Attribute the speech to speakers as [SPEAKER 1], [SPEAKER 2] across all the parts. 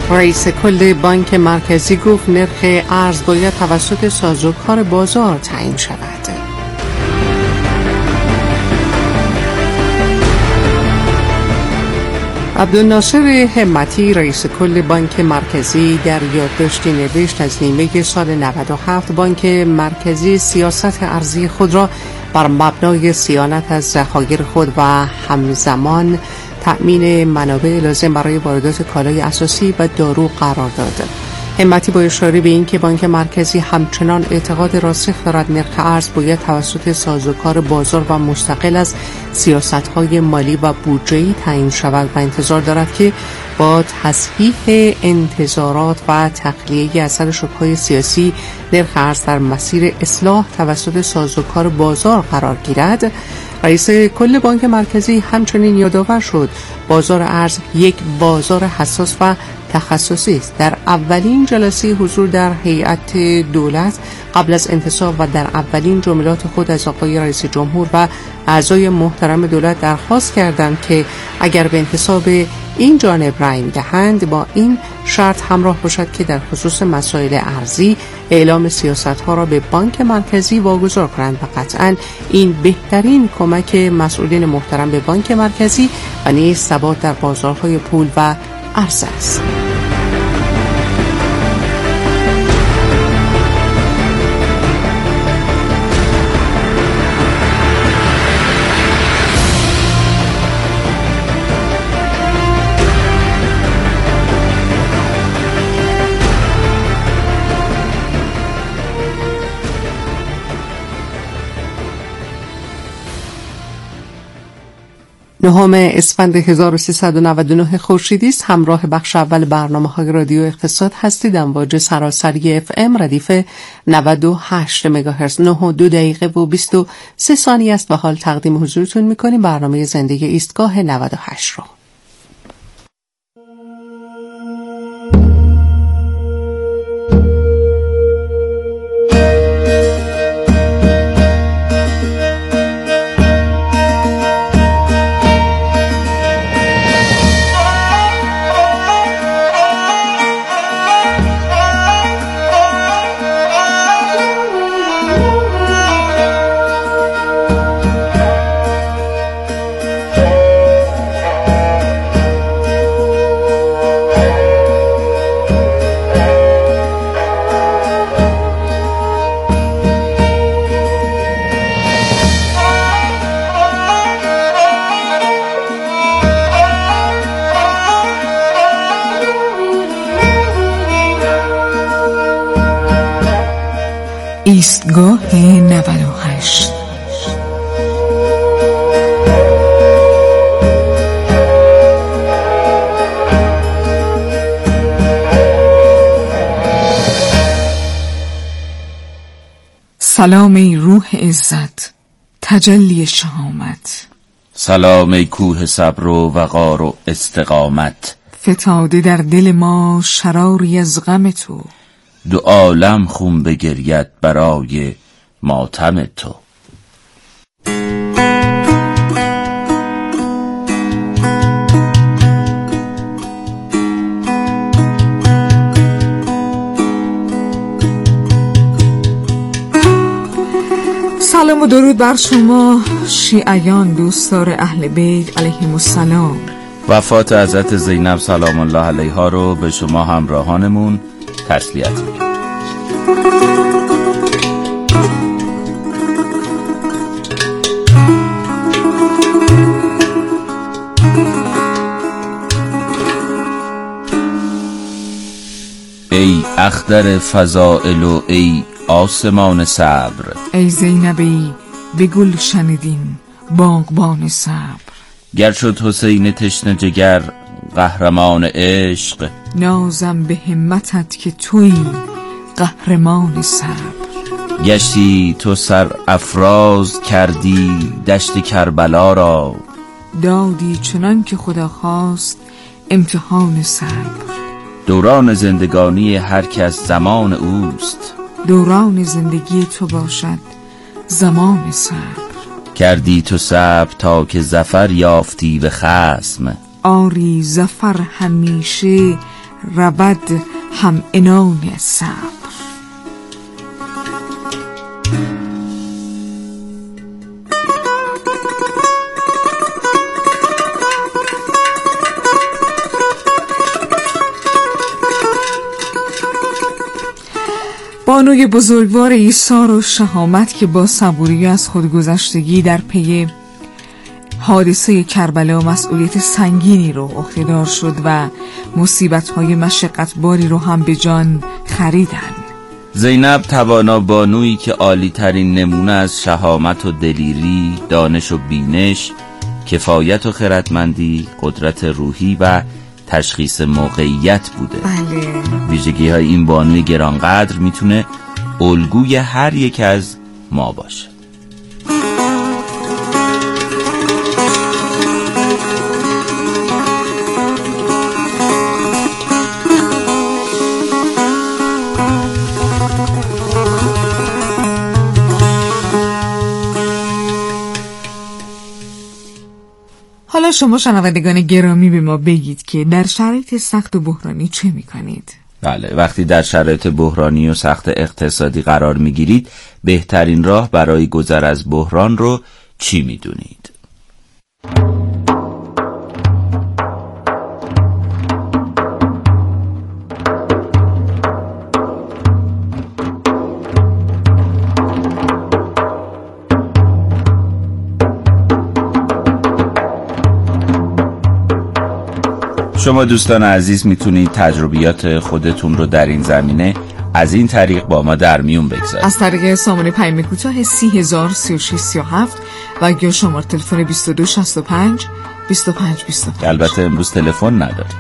[SPEAKER 1] رئیس کل بانک مرکزی گفت نرخ ارز باید توسط سازوکار بازار تعیین شود. عبدالناصر همتی رئیس کل بانک مرکزی در یادداشتی نوشت از نیمه سال 97 بانک مرکزی سیاست ارزی خود را بر مبنای صیانت از ذخایر خود و همزمان تأمین منابع لازم برای واردات کالای اساسی و دارو قرار داد. همتی با اشاره به این که بانک مرکزی همچنان اعتقاد راسخ دارد نرخ ارز باید توسط سازوکار بازار و مستقل از سیاست‌های مالی و بودجه‌ای تعیین شود و انتظار دارد که با تصحیح انتظارات و تخلیه اثر شوک‌های سیاسی نرخ ارز در مسیر اصلاح توسط سازوکار بازار قرار گیرد. رئیس کل بانک مرکزی همچنین یادآور شد بازار ارز یک بازار حساس و تخصصی است. در اولین جلسه حضور در هیئت دولت قبل از انتصاب و در اولین جملات خود از آقای رئیس جمهور و اعضای محترم دولت درخواست کردند که اگر به انتصاب این جانب رأی می‌دهند با این شرط همراه باشد که در خصوص مسائل ارزی اعلام سیاست‌ها را به بانک مرکزی واگذار کنند و قطعاً این بهترین کمک مسئولین محترم به بانک مرکزی و نیز ثبات در بازارهای پول و ارز است. نهم اسفند 1399 خورشیدی است. همراه بخش اول برنامه‌های رادیو اقتصاد هستید. امواج سراسری FM ردیف 98 مگاهرتز 9:02 و 23 ثانیه است و حال تقدیم حضورتون می‌کنیم برنامه زندگی ایستگاه 98 رو. ایستگاه 98. سلام ای روح عزت، تجلی شهامت.
[SPEAKER 2] سلام ای کوه صبر و وقار و استقامت.
[SPEAKER 3] فتاده در دل ما شراری از غم تو،
[SPEAKER 2] دو عالم خون بگرید برای ماتم تو.
[SPEAKER 3] سلام و درود بر شما شیعیان دوستدار اهل بیت علیهم السلام.
[SPEAKER 2] وفات حضرت زینب سلام الله علیها رو به شما همراهانمون تسلیت میگم. ای اختر فضائل و ای آسمان صبر،
[SPEAKER 3] ای زینبی به گل شنیدین باغبان صبر.
[SPEAKER 2] گر شد حسین تشنه جگر قهرمان عشق،
[SPEAKER 3] نازم به همتت که تویی قهرمان صبر.
[SPEAKER 2] گشتی تو سر افراز کردی دشت کربلا را،
[SPEAKER 3] دادی چنان که خدا خواست امتحان صبر.
[SPEAKER 2] دوران زندگانی هر کس زمان اوست،
[SPEAKER 3] دوران زندگی تو باشد زمان صبر.
[SPEAKER 2] کردی تو صبر تا که ظفر یافتی به خصم،
[SPEAKER 3] آری ظفر همیشه رود هم عنان صبر. بانوی بزرگوار ایثار و شهامت که با صبوری از خودگذشتگی در پی حادثه کربلا مسئولیت سنگینی رو عهده‌دار شد و مصیبت‌های مشقتباری رو هم به جان خریدن.
[SPEAKER 2] زینب توانا بانویی که عالی ترین نمونه از شهامت و دلیری، دانش و بینش، کفایت و خردمندی، قدرت روحی و تشخیص موقعیت بوده.
[SPEAKER 3] بله.
[SPEAKER 2] ویژگی های این بانوی گرانقدر میتونه الگوی هر یک از ما باشه.
[SPEAKER 3] حالا شما شنوندگان گرامی به ما بگید که در شرایط سخت و بحرانی چه میکنید؟
[SPEAKER 2] بله، وقتی در شرایط بحرانی و سخت اقتصادی قرار میگیرید، بهترین راه برای گذر از بحران رو چی میدونید؟ شما دوستان عزیز میتونید تجربیات خودتون رو در این زمینه از این طریق با ما در میون بگذارید.
[SPEAKER 3] از طریق سامانه پیام کوتاه 303637 و یا شماره تلفن 2265 2525.
[SPEAKER 2] البته امروز تلفن نداریم.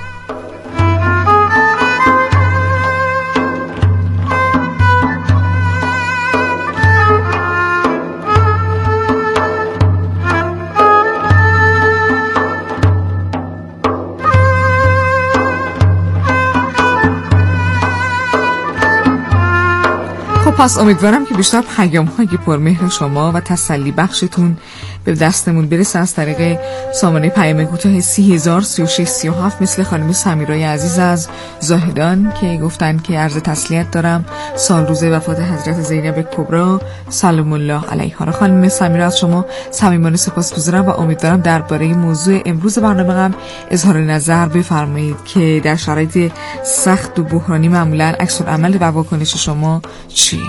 [SPEAKER 3] پس امیدوارم که بیشتر پیام‌های پرمهر شما و تسلی بخشتون به دستمون برسه از طریق سامانه پیام کوتاه 303637 مثل خانم سمیرای عزیز از زاهدان که گفتن که عرض تسلیت دارم سال روز وفات حضرت زینب کبری سلام الله علیها. را خانم سمیرا از شما صمیمانه سپاسگزارم و امیدوارم درباره موضوع امروز برنامه هم اظهار نظر بفرمایید که در شرایط سخت و بحرانی معمولا عکس العمل و واکنش شما چیه؟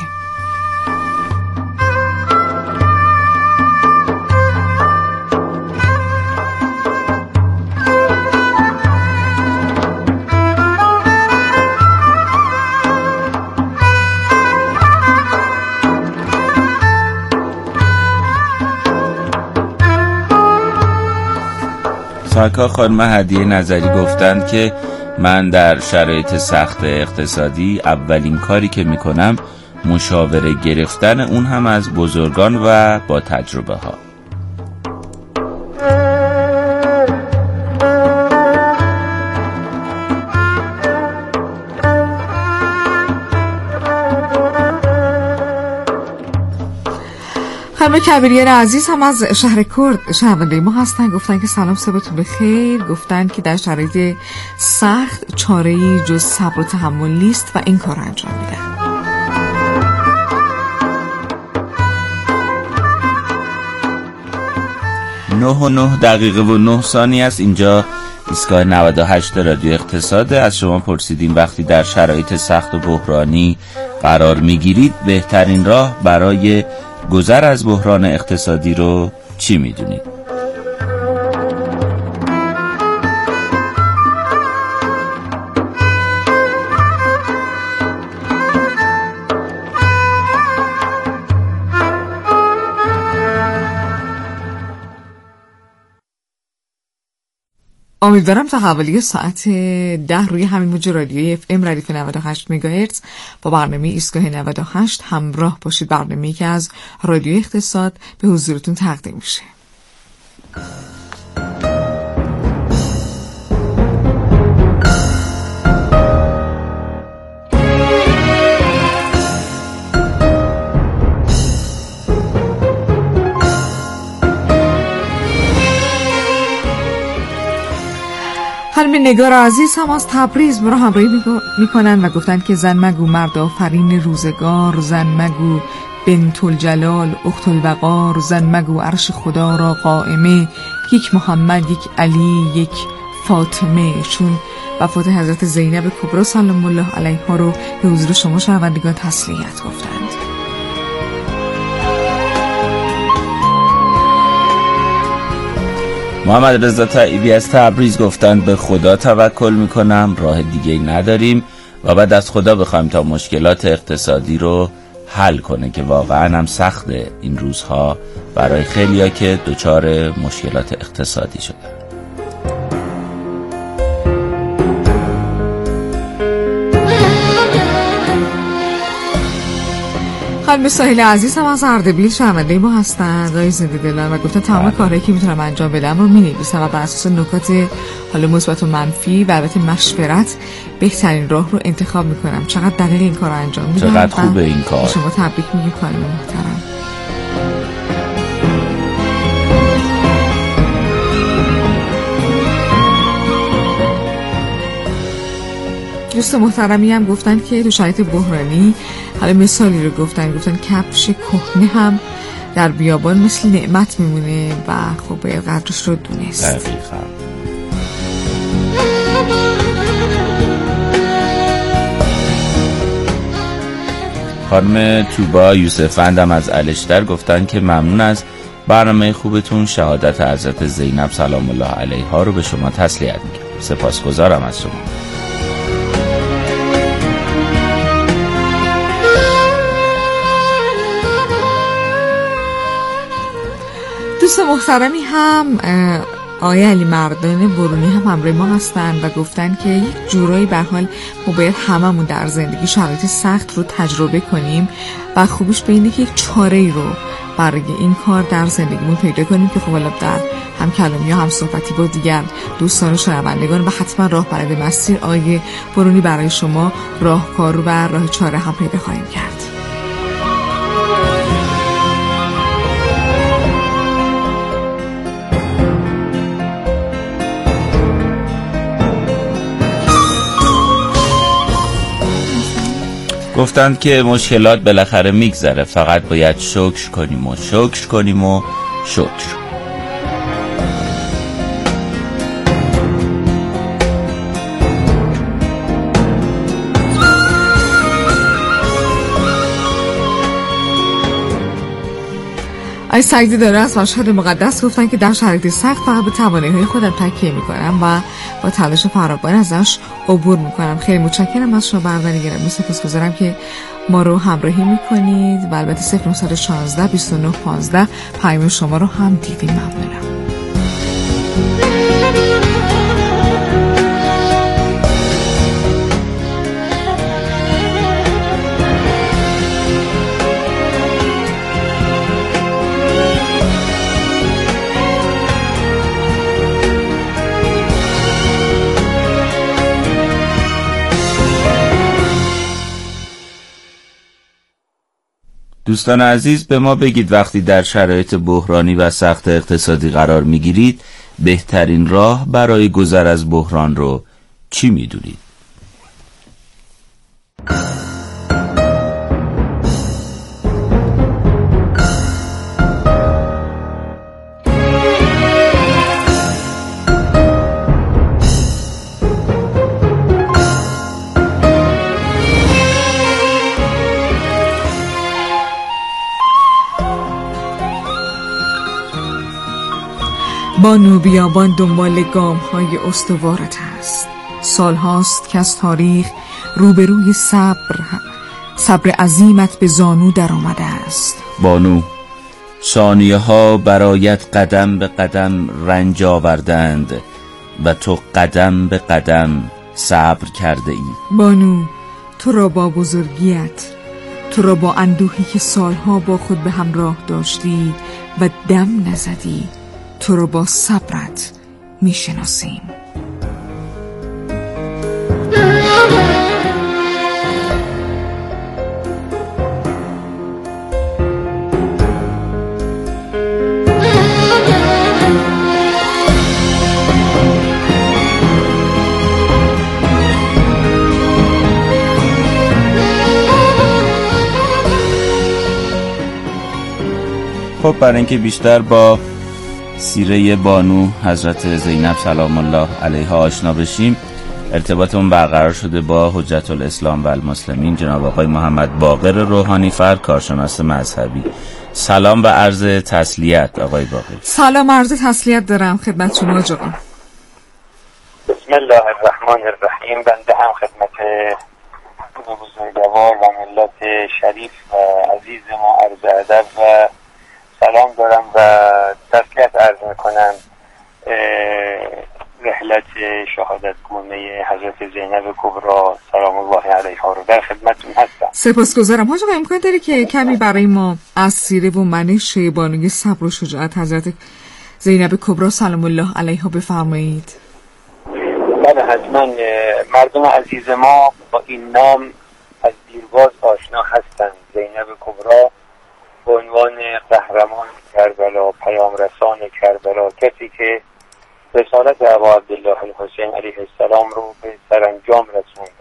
[SPEAKER 2] ساکا خانم هدیه نظری گفتند که من در شرایط سخت اقتصادی اولین کاری که میکنم مشاوره گرفتن اون هم از بزرگان و با تجربه ها.
[SPEAKER 3] خانم کبیریان عزیز هم از شهر کرد شنونده ما هستن، گفتن که سلام صبحتون بخیر. گفتن که در شرایط سخت چاره‌ای جز صبر و تحمل نیست و این کار انجام میدن.
[SPEAKER 2] 9:09 است. اینجا ایستگاه 98 رادیو اقتصاد. از شما پرسیدیم وقتی در شرایط سخت و بحرانی قرار میگیرید بهترین راه برای گذر از بحران اقتصادی رو چی میدونید؟
[SPEAKER 3] امیدوارم تا حوالی ساعت 10 روی همین موج رادیوی FM ردیف 98 مگاهرتز با برنامه ایستگاه 98 همراه باشید. برنامه‌ای که از رادیو اقتصاد به حضورتون تقدیم میشه. خانم نگار عزیز هم از تبریز ما رو همراهی میکنن و گفتن که زن مگو مرد آفرین روزگار، زن مگو بنت الجلال اخت الوقار، زن مگو عرش خدا را قائمه، یک محمد، یک علی، یک فاطمه. چون وفات حضرت زینب کبرا سلام الله علیها رو به حضور شما شنوندگان تسلیت گفتند.
[SPEAKER 2] محمد رضا طیبی از تبریز گفتند به خدا توکل میکنم، راه دیگه نداریم و بعد از خدا بخوایم تا مشکلات اقتصادی رو حل کنه که واقعا هم سخته این روزها برای خیلیا که دچار مشکلات اقتصادی شدن.
[SPEAKER 3] خانم ساحل عزیز هم از اردبیل شنونده ما هستند، رای زنده دلان، و گفتن تمام کارهایی که میتونم انجام بدم رو مینویسم و بر اساس نکات حالا مثبت و منفی و البته مشورت بهترین راه رو انتخاب میکنم. چقدر دقیق این کار رو انجام میدم.
[SPEAKER 2] چقدر خوبه این کار.
[SPEAKER 3] شما تبریک میگیم خانم محترم. دوست محترمی هم گفتن که تو شرایط بحرانی حالا مثالی رو گفتن کفش کهنه هم در بیابان مثل نعمت میمونه و خب قدرش رو دونست.
[SPEAKER 2] دقیقاً. خانم توبا یوسفند هم از الشتر گفتن که ممنون از برنامه خوبتون، شهادت حضرت زینب سلام الله علیها رو به شما تسلیت میگم. سپاسگزارم از شما.
[SPEAKER 3] دوست محترمی هم آقای علی مردان برونی هم همراه ما هستن و گفتن که یک جورایی به حال ما باید هممون در زندگی شرایط سخت رو تجربه کنیم و خوبیش به اینه که یک چاره‌ای رو برای این کار در زندگیمون پیدا کنیم که خب حالا در هم کلامی و هم صحبتی با دیگر دوستان و شنوندگان و حتما راه برای مسیر آقای برونی برای شما راهکار و راه چاره هم پیدا خواهیم کرد.
[SPEAKER 2] گفتند که مشکلات بالاخره میگذره، فقط باید شکر کنیم و شکر کنیم و شکر.
[SPEAKER 3] آقای سعیدی داره از مشهد مقدس گفتن که در شرایط سخت فقط به توانایی‌های خودم تکیه میکنم و با تلاش فراوان ازش عبور میکنم. خیلی متشکرم از شما برنامه گرامی. سپاسگزارم که ما رو همراهی میکنید و البته 0916 29 15 پیام شما رو هم دیدیم. ممنونم.
[SPEAKER 2] دوستان عزیز، به ما بگید وقتی در شرایط بحرانی و سخت اقتصادی قرار میگیرید بهترین راه برای گذر از بحران رو چی میدونید؟
[SPEAKER 3] بانو بیابان دنبال گام های استوارت است. سال هاست که از تاریخ روبروی صبر عظیمت به زانو در آمده است.
[SPEAKER 2] بانو، ثانیه ها برایت قدم به قدم رنج آوردند و تو قدم به قدم صبر کرده ای.
[SPEAKER 3] بانو، تو را با بزرگیت، تو را با اندوهی که سالها با خود به همراه داشتی و دم نزدی، تو رو با صبرت میشناسیم.
[SPEAKER 2] خب برای اینکه بیشتر با سیره بانو حضرت زینب سلام الله علیها آشنا بشیم، ارتباطمون برقرار شده با حجت الاسلام و المسلمین جناب آقای محمد باقر روحانی فر، کارشناس مذهبی. سلام و عرض تسلیت آقای باقر.
[SPEAKER 3] سلام، عرض تسلیت دارم خدمت شما آقا.
[SPEAKER 4] بسم الله الرحمن الرحیم. بنده هم خدمت بزرگوار و ملت شریف و عزیز ما عرض ادب و سلام دارم و تسلیت عرض میکنم رحلت شهادت گونه حضرت زینب کبرا سلام الله علیها رو در خدمتتون هستم.
[SPEAKER 3] سپاسگزارم. حاج آقا امکان داره که کمی برای ما از سیره و منش بانوی صبر و شجاعت حضرت زینب کبرا سلام الله علیها بفرمایید؟
[SPEAKER 4] بله حتما. مردم عزیز ما با این نام از دیرباز آشنا هستند. زینب کبرا به عنوان قهرمان کربلا، پیام رسان کربلا، کسی که رسالت ابا عبدالله الحسین علیه السلام رو به سرانجام رسوند.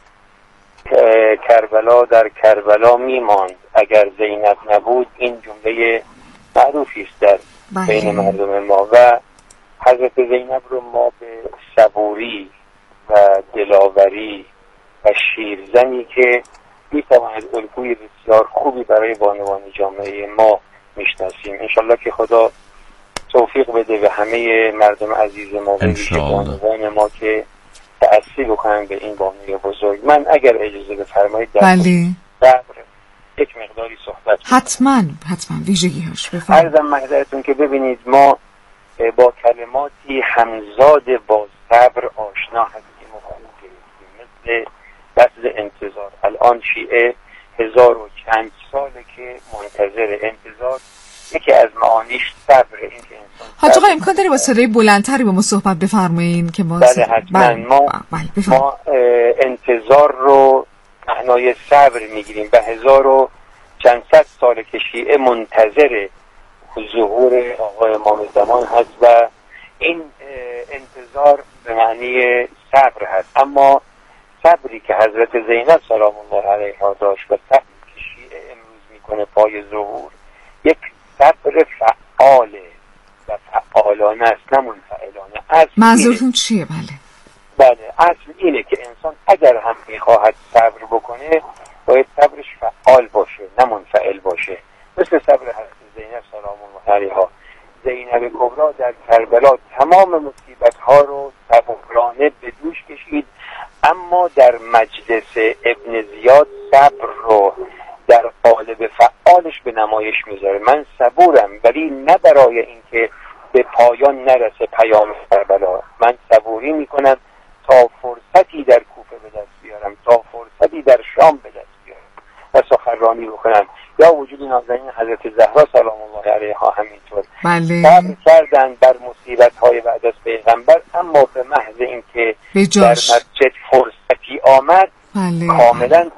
[SPEAKER 4] کربلا در کربلا میماند اگر زینب نبود، این جمله معروفی است در بین مردم ما و حضرت زینب رو ما به صبوری و دلاوری و شیرزنی که میتواند الگوی بسیار خوبی برای بانوان جامعه ما میشناسیم. انشالله که خدا توفیق بده به همه مردم عزیز ما و بانوان ما که تأثیر بکنن به این بانوی بزرگ. من اگر اجازه بفرمایید در صبر یک مقداری صحبت
[SPEAKER 3] حتما ویژگی‌هاش بفرمایید.
[SPEAKER 4] عرضم محضرتون که ببینید ما با کلماتی همزاد با صبر آشنا هستیم و خوب گرفتیم، مثل لفظ انتظار. الان شیعه 1000 و چند ساله که منتظر. انتظار یکی از معانیش صبره. این که انسان
[SPEAKER 3] حاج آقا امکان داره با صدای بلندتری با ما صحبت بفرمایین که ما
[SPEAKER 4] بله حتما. ما انتظار رو معنای صبر میگیریم و 1000 و چند صد ساله که شیعه منتظر ظهور آقای امام زمان هست و این انتظار به معنی صبر هست. اما صبری که حضرت زینب سلام الله علیها داشت و صبری که شیعه امروز میکنه پای ظهور، یک صبر فعاله و فعالانه است، نه منفعلانه.
[SPEAKER 3] منظورتون چیه؟
[SPEAKER 4] بله اصل اینه که انسان اگر هم میخواهد صبر بکنه باید صبرش فعال باشه نه منفعل باشه، مثل صبر حضرت زینب سلام الله علیها. زینب کبرا در کربلا تمام مصیبت‌ها رو صبرانه به دوش کشید، اما در مجلس ابن زیاد صبر رو در قالب فعالش به نمایش میذاره. من صبورم ولی نه برای اینکه به پایان نرسه پیام کربلا. من صبوری میکنم تا فرصتی در کوفه به دست بیارم، تا فرصتی در شام به دست بیارم و سخنرانی بکنم. یا وجود نازنین حضرت زهرا سلام الله علیها همینطور صبر کردن بر مصیبت‌های بعد از پیغمبر، اما به محض اینکه در مسجد فرصتی آمد کاملا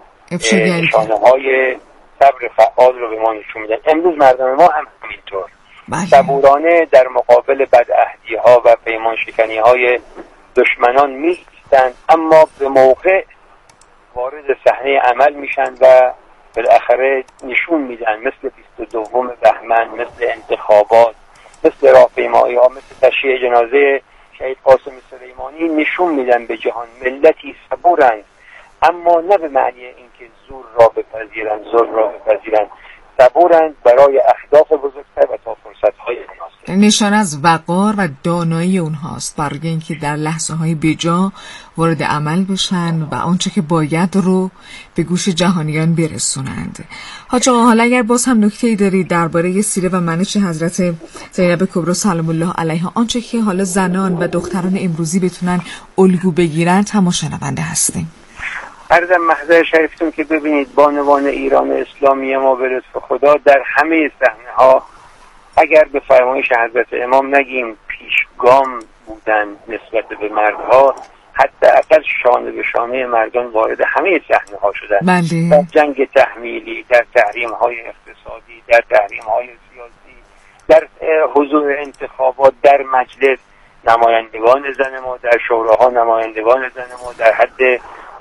[SPEAKER 4] نشانه‌های صبر فعال رو به ما نشون میدن. امروز مردم ما هم همینطور صبورانه در مقابل بدعهدی‌ها و پیمان شکنی‌های دشمنان می‌ایستند، اما به موقع وارد صحنه عمل میشن و بالاخره نشون میدن، مثل 22 بهمن، مثل انتخابات، مثل راهپیمایی‌ها، مثل تشییع جنازه شهید قاسم سلیمانی، نشون میدن به جهان ملتی صبورند، اما نه به معنی اینکه زور را بپذیرند، صبورند برای اهداف بزرگتر و تا فرصت‌های مناسب.
[SPEAKER 3] نشان از وقار و دانایی اونهاست برای اینکه در لحظه‌های بیجا وارد عمل بشن و آنچه که باید رو به گوش جهانیان برسونند. حاج آقا حالا اگر باز هم نکته‌ای دارید درباره سیره و منش حضرت زینب کبرا سلام الله علیها، آنچه که حالا زنان و دختران امروزی بتونن الگو بگیرن، هم شنونده هستیم.
[SPEAKER 4] عرضم محضر شریفتون که ببینید بانوان ایران اسلامی ما به لطف خدا در همه صحنه‌ها اگر به فرمایش حضرت امام نگیم پیشگام بودن نسبت به مردها، حتی اصلا شانه به شانه مردان وارد همه صحنه‌ها شدن. در جنگ تحمیلی، در تحریم‌های اقتصادی، در تحریم‌های سیاسی، در حضور انتخابات، در مجلس نمایندگان زن ما، در شوراها نمایندگان زن ما، در حد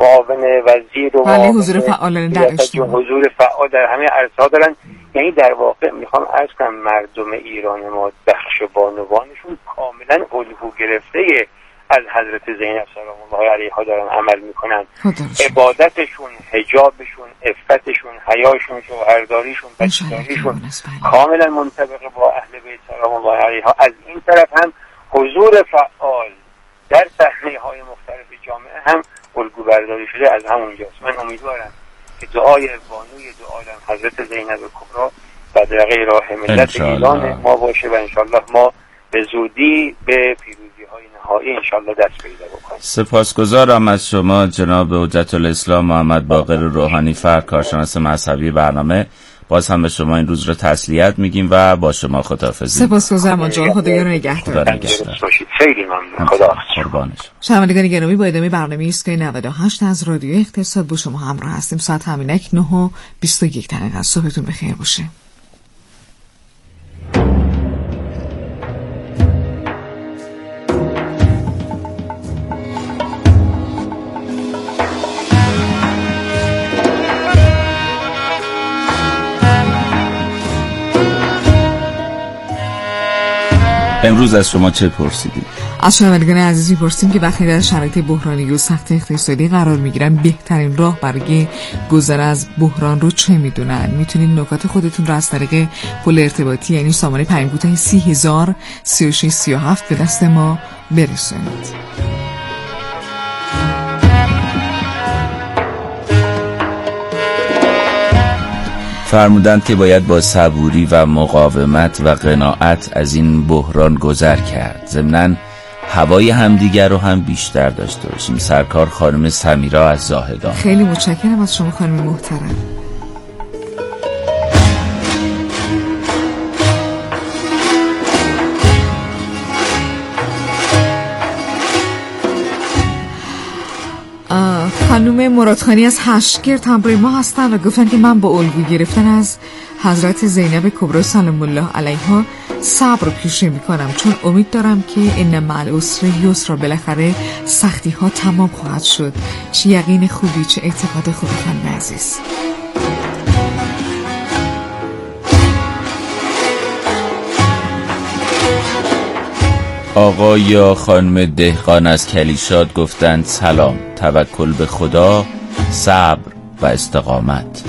[SPEAKER 4] معاون وزیر و
[SPEAKER 3] ولی حضور فعال در اجتماع،
[SPEAKER 4] حضور فعال در همه عرصه‌ها دارن. یعنی در واقع میخوام عرض کنم مردم ایران ما بخش بانوانشون کاملا الگو گرفته از حضرت زینب سلام الله علیها دارن عمل میکنن. عبادتشون، حجابشون، عفتشون، حیاشون، شوهرداریشون، بچه‌داریشون کاملا منطبق با اهل بیت سلام الله علیها. از این طرف هم حضور فعال در صحنه‌های مختلف جامعه هم الگو برداری شده از همونجاست. من امیدوارم که دعای بانوی دو عالم حضرت زینب کبری بدرقه راه ملت ایران ما باشه و انشالله ما به زودی به پیروزی‌های نهایی انشالله دست پیدا بکنیم.
[SPEAKER 2] سپاسگزارم از شما جناب حجت الاسلام محمد باقر روحانی فرد کارشناس مذهبی برنامه. باز هم به شما این روز رو تسلیت میگیم و با شما خداحافظی.
[SPEAKER 3] سپاسگزارم آنجا، خدایا رو نگهدار.
[SPEAKER 4] خیلی ممنون. خداحافظ.
[SPEAKER 3] شنوندگان گرامی، با ادامه برنامه ایستگاه 98 از رادیو اقتصاد با شما همراه هستیم. ساعت همینک 9:21 صبحتون بخیر باشه.
[SPEAKER 2] امروز از شما چه پرسیدید؟
[SPEAKER 3] از شنوندگان عزیزی پرسیدیم که وقتی در شرایط بحرانی و سخت اقتصادی قرار میگیرن بهترین راه برای گذر از بحران رو چه میدونن؟ میتونید نکات خودتون رو از طریق پل ارتباطی یعنی سامانه پیام کوتاه 30000 3637 به دست ما برسونید.
[SPEAKER 2] فرمودند که باید با صبوری و مقاومت و قناعت از این بحران گذر کرد. ضمناً هوای همدیگر رو هم بیشتر داشته باشیم. سرکار خانم سمیرا از زاهدان.
[SPEAKER 3] خیلی متشکرم از شما خانم محترم. خانم مرادخانی از هشتگرد همراه ما هستن و گفتن که من با الگو گرفتن از حضرت زینب کبری سلام الله علیها صبر پیشه میکنم، چون امید دارم که ان مع العسر یسر، بالاخره سختی ها تمام خواهد شد. چه یقین خوبی، چه اعتقاد خوبی خانم عزیز.
[SPEAKER 2] آقا یا خانم دهقان از کلیشاد گفتند سلام، توکل به خدا، صبر و استقامت.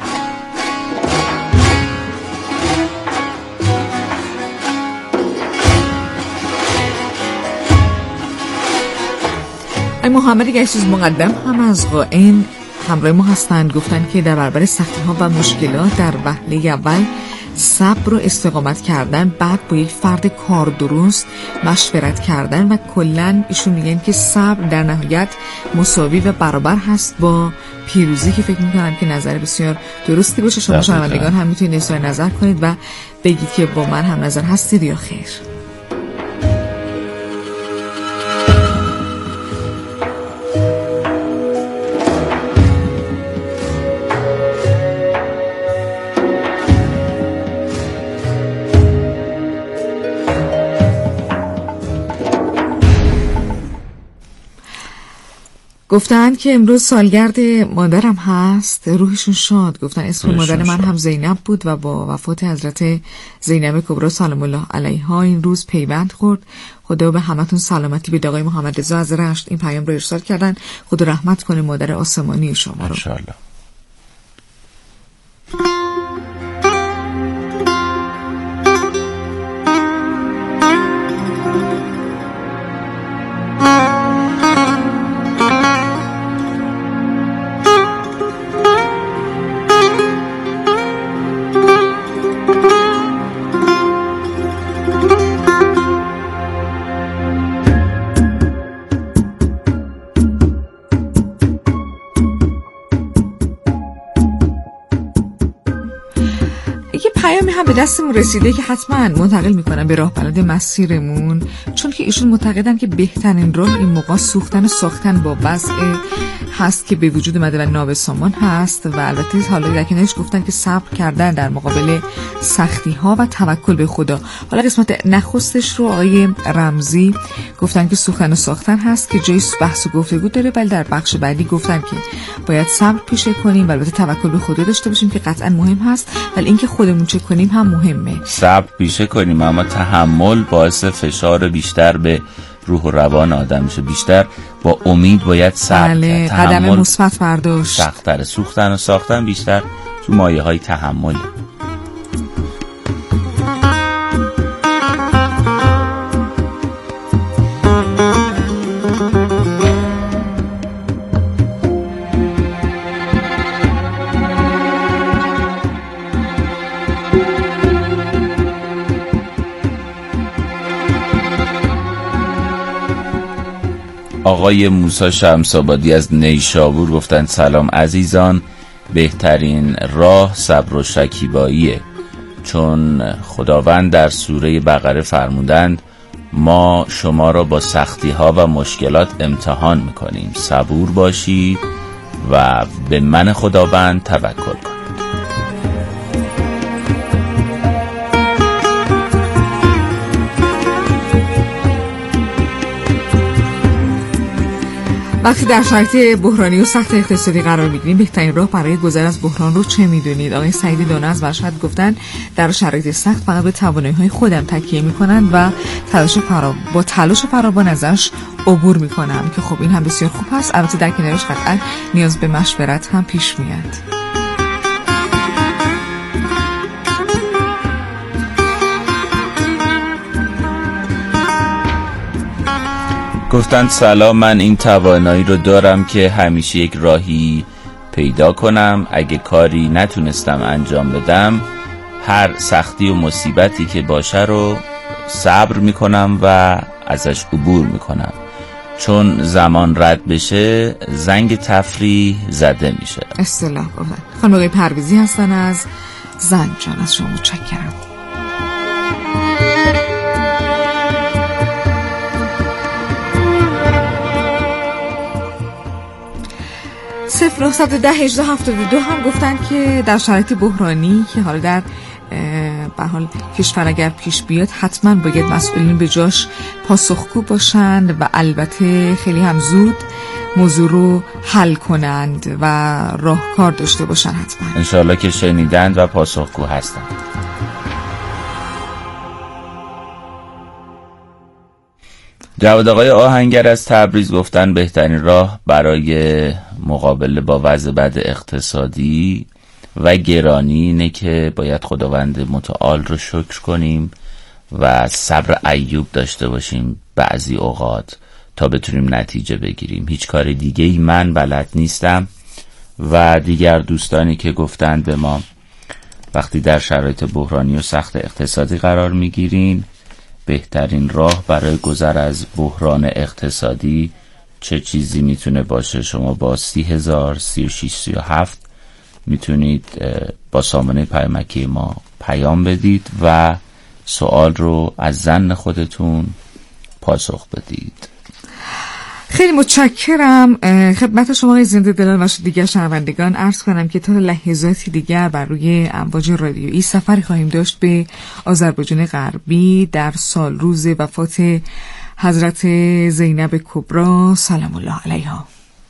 [SPEAKER 3] محمد گشتیز مقدم هم از قائن همراه ما هستند. گفتن که در برابر سختی ها و مشکلات در وهله اول صبر و استقامت کردن، بعد با یک فرد کار درست مشورت کردن و کلن ایشون میگن که صبر در نهایت مساوی و برابر هست با پیروزی، که فکر میکنم که نظر بسیار درستی باشه. شما شنوندگان هم میتونید اظهار نظر کنید و بگید که با من هم نظر هستید یا خیر. گفتن که امروز سالگرد مادرم هست، روحشون شاد. گفتن اسم مادر من هم زینب بود و با وفات حضرت زینب کبری سلام الله علیها این روز پیوند خورد. خدا به همتون سلامتی بده. آقای محمد رضا از رشت این پیام رو ارسال کردن. خدا رحمت کنه مادر آسمانی شما رو.
[SPEAKER 2] انشالله.
[SPEAKER 3] هم به دستمون رسیده که حتما منتقل میکنن به راهبرد مسیرمون، چون که ایشون معتقدن که بهترین راه این موقع سوختن و ساختن با وضع هست که به وجود اومده و نابسامان هست. و البته حالا در کنارش گفتن که صبر کردن در مقابل سختی ها و توکل به خدا. حالا قسمت نخستش رو آقای رمزی گفتن که سوختن و ساختن هست که جای بحث و گفتگو داره، ولی در بخش بعدی گفتن که باید صبر پیشه کنیم و البته توکل به خدا داشته باشیم که قطعا مهم هست، ولی اینکه خودمون چه کنیم هم مهمه. صبر
[SPEAKER 2] پیشه کنیم، اما تحمل باعث فشار بیشتر به روح و روان آدم میشه. بیشتر با امید باید صبر،
[SPEAKER 3] قدم مثبت برداشت.
[SPEAKER 2] سخت‌تر سوختن و ساختن بیشتر تو مایه‌های تحمل. آقای موسی شمس‌آبادی از نیشابور گفتن سلام عزیزان، بهترین راه صبر و شکیباییه، چون خداوند در سوره بقره فرمودند ما شما را با سختی ها و مشکلات امتحان میکنیم، صبور باشید و به من خداوند توکل کنید.
[SPEAKER 3] وقتی در شرایط بحرانی و سخت اقتصادی قرار میگیریم بهترین راه برای گذر از بحران رو چه میدونید؟ آقای سعید دانه از مشهد گفتن در شرایط سخت فقط به توانایی‌های خودم تکیه میکنن و با تلاش فراوان ازش عبور میکنم، که خب این هم بسیار خوب هست. البته در کنارش قطعا نیاز به مشورت هم پیش میاد.
[SPEAKER 2] گفتند سلام، من این توانایی رو دارم که همیشه یک راهی پیدا کنم. اگه کاری نتونستم انجام بدم، هر سختی و مصیبتی که باشه رو صبر میکنم و ازش عبور میکنم، چون زمان رد بشه زنگ تفریح زده میشه.
[SPEAKER 3] اصطلاح گفتن. خانم آقای پرویزی هستن از زنجان، از شما متشکرم. صفر 910 1872 هم گفتن که در شرایط بحرانی که حالا در به حال کشور اگر پیش بیاد حتما باید مسئولین به جاش پاسخگو باشند و البته خیلی هم زود موضوع رو حل کنند و راهکار داشته باشند. حتما
[SPEAKER 2] انشاءالله که شنیدند و پاسخگو هستند. جواد آقای آهنگر از تبریز گفتن بهترین راه برای مقابله با وضع بد اقتصادی و گرانی اینه که باید خداوند متعال رو شکر کنیم و صبر ایوب داشته باشیم بعضی اوقات تا بتونیم نتیجه بگیریم. هیچ کار دیگه ای من بلد نیستم. و دیگر دوستانی که گفتند به ما وقتی در شرایط بحرانی و سخت اقتصادی قرار میگیرین بهترین راه برای گذر از بحران اقتصادی چه چیزی میتونه باشه؟ شما با 30,3637 میتونید با سامانه پیامکی ما پیام بدید و سوال رو از ظن خودتون پاسخ بدید.
[SPEAKER 3] خیلی متشکرم. خدمت شما زنده دلان و دیگر شنوندگان عرض کنم که تا لحظاتی دیگر بر روی امواج رادیویی سفری خواهیم داشت به آذربایجان غربی در سال روز وفات حضرت زینب کبری سلام الله علیها.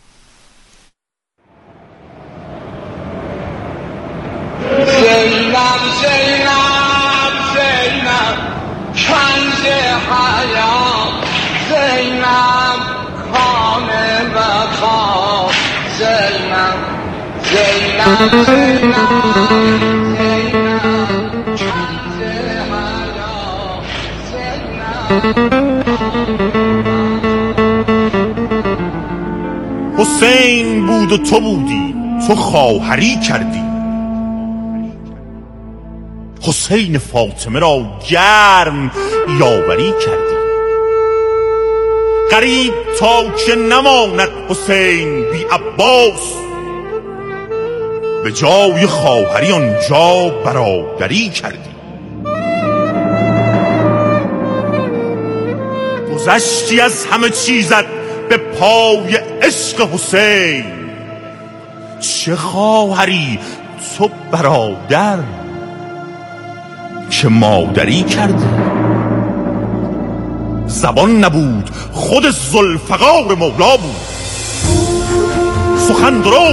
[SPEAKER 5] زینب زینب زینب کنز حیات، زینب خانه وفا، زینب زینب زینب زینب کنز حیات، زینب.
[SPEAKER 6] حسین بود و تو بودی، تو خواهری کردی. حسین فاطمه را گرم یاوری کردی. غریب تا که نماند حسین بی عباس، به جای خواهری آنجا برادری کردی. گذشتی از همه چیزت به پای عشق حسین. چه خواهری تو برادر که مادری کردی؟ زبان نبود خود ذوالفقار مولا بود، سخن درست